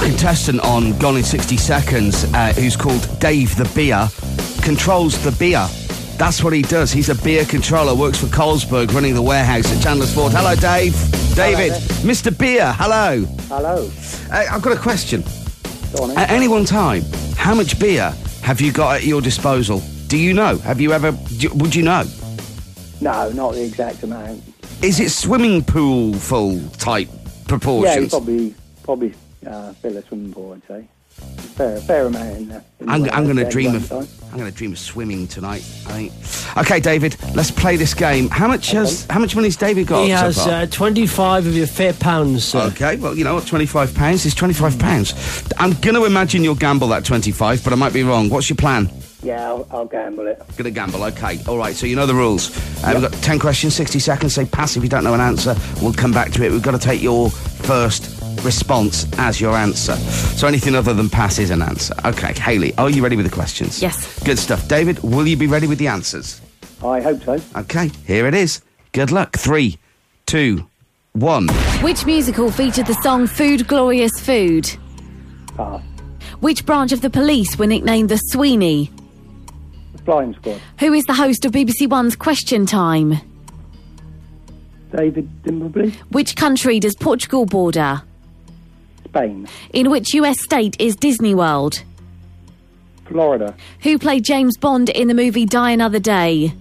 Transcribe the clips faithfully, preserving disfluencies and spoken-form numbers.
contestant on Gone in sixty seconds, uh, who's called Dave the Beer, controls the beer. That's what he does. He's a beer controller, works for Carlsberg, running the warehouse at Chandler's Ford. Hello, Dave. David. Hello, Mister Beer, hello. Hello. Uh, I've got a question. Go on, At any one time, how much beer have you got at your disposal? Do you know? Have you ever... Do, would you know? No, not the exact amount. Is it swimming pool full type proportions? Yeah, probably probably uh, fill a swimming pool, I'd say. Fair, fair amount in there. I'm, I'm going to dream of. Time. I'm going to dream of swimming tonight. I think. Okay, David, let's play this game. How much okay. has? How much money's David got? He so has far? Uh, twenty-five of your fair pounds. Sir. Okay, well, you know what? Twenty-five pounds is twenty-five pounds. I'm going to imagine you'll gamble that twenty-five, but I might be wrong. What's your plan? Yeah, I'll, I'll gamble it. Going to gamble, okay. All right, so you know the rules. Uh, yep. We've got ten questions, sixty seconds. Say pass if you don't know an answer. We'll come back to it. We've got to take your first response as your answer. So anything other than pass is an answer. Okay, Hayley, are you ready with the questions? Yes. Good stuff. David, will you be ready with the answers? I hope so. Okay, here it is. Good luck. Three, two, one. Which musical featured the song Food, Glorious Food? Pass. Which branch of the police were nicknamed the Sweeney? The Flying Squad. Who is the host of B B C One's Question Time? David Dimbleby. Which country does Portugal border? Spain. In which U S state is Disney World? Florida. Who played James Bond in the movie Die Another Day?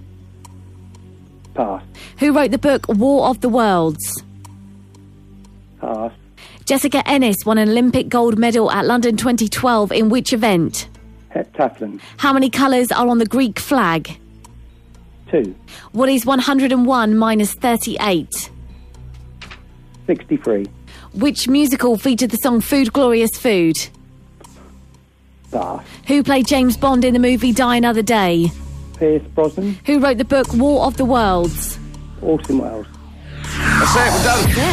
Pass. Who wrote the book War of the Worlds? Pass. Jessica Ennis won an Olympic gold medal at London twenty twelve in which event? Heptathlon. How many colours are on the Greek flag? Two. What is one hundred and one minus thirty-eight? Sixty-three. Which musical featured the song Food, Glorious Food? Pass. Who played James Bond in the movie Die Another Day? Pierce Brosnan. Who wrote the book War of the Worlds? Orson Welles. That's it, we're done. Yeah.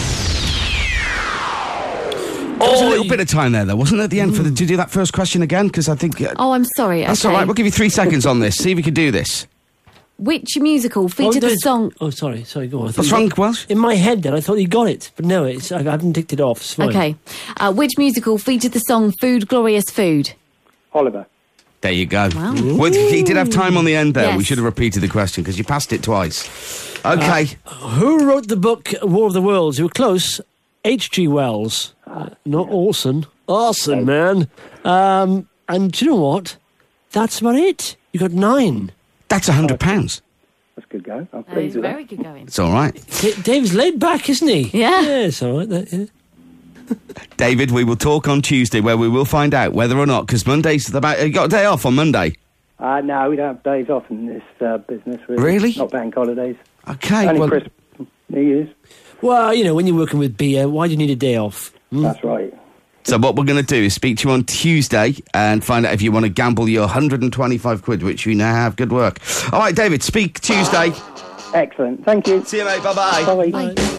There was a little bit of time there, though, wasn't there, at the end, for the, to do that first question again? Because I think... Uh, oh, I'm sorry. That's okay. all right. We'll give you three seconds on this. See if you can do this. Which musical featured oh, the song... Oh, sorry, sorry, go on. What's wrong, Welsh? In my head, then, I thought you got it. But no, it's, I haven't ticked it off. It's fine. Okay. Uh, which musical featured the song Food, Glorious Food? Oliver. There you go. Wow. Well, he did have time on the end there. Yes. We should have repeated the question, because you passed it twice. Okay. Uh, who wrote the book War of the Worlds? You were close. H G Wells. Uh, not Orson. Orson, man. Um, and do you know what? That's about it. You got nine. That's a hundred pounds. That's good going. I'm That pleased is with very that. good going. It's all right. D- Dave's laid back, isn't he? Yeah. Yeah, it's all right. That, yeah. David, we will talk on Tuesday, where we will find out whether or not, because Monday's about... You got a day off on Monday? Uh, no, we don't have days off in this uh, business, really. Really? Not bank holidays. Okay, Only well... Christmas, New Year's. Well, you know, when you're working with beer, why do you need a day off? Hmm? That's right. So what we're going to do is speak to you on Tuesday and find out if you want to gamble your one hundred twenty-five quid, which you now have. Good work. All right, David, speak Tuesday. Excellent. Thank you. See you, mate. Bye-bye. Bye. Bye.